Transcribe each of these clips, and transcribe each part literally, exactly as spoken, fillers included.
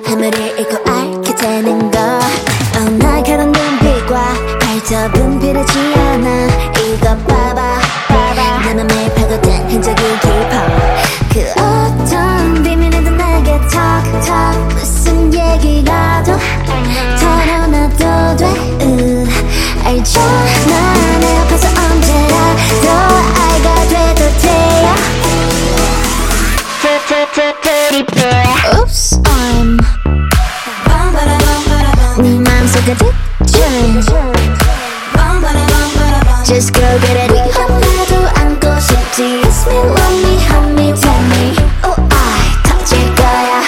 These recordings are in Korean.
하늘을 읽고 알게 되는 거 oh, 날카로운 눈빛과 발톱은 비르지 않아 이거 봐봐 내 맘에 파고든 흔적이 깊어 그 어떤 비밀이든 내게 talk talk 무슨 얘기라도 털어놔도 돼 uh, 알잖아 내 옆에서 언제라도 아이가 돼도 돼요 Oops I'm 네 맘속에 득점 Just go get it 한번도 안고 싶지 Kiss me, love me, hug me, tell me Oh I 터질 거야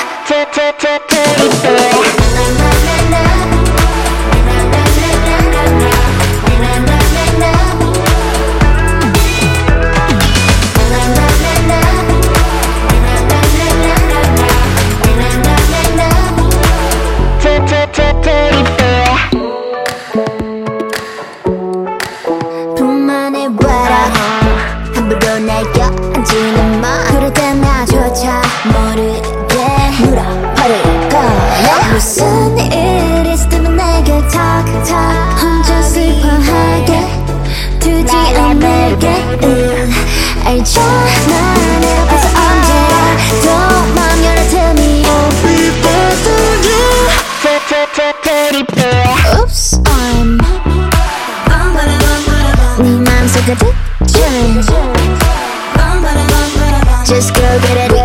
뿐만의 와라 함부로 날 껴안지는 마 그럴 땐 나조차 모르게 물어버릴 거야 무슨 일 있으면 내게 talk talk 혼자 슬퍼하게 두지 않을게 uh, 알잖아 내 옆에서 언제라도 맘 열어 tell me I'll be there for you Oops I'm 네 맘속에 득점 Just go get it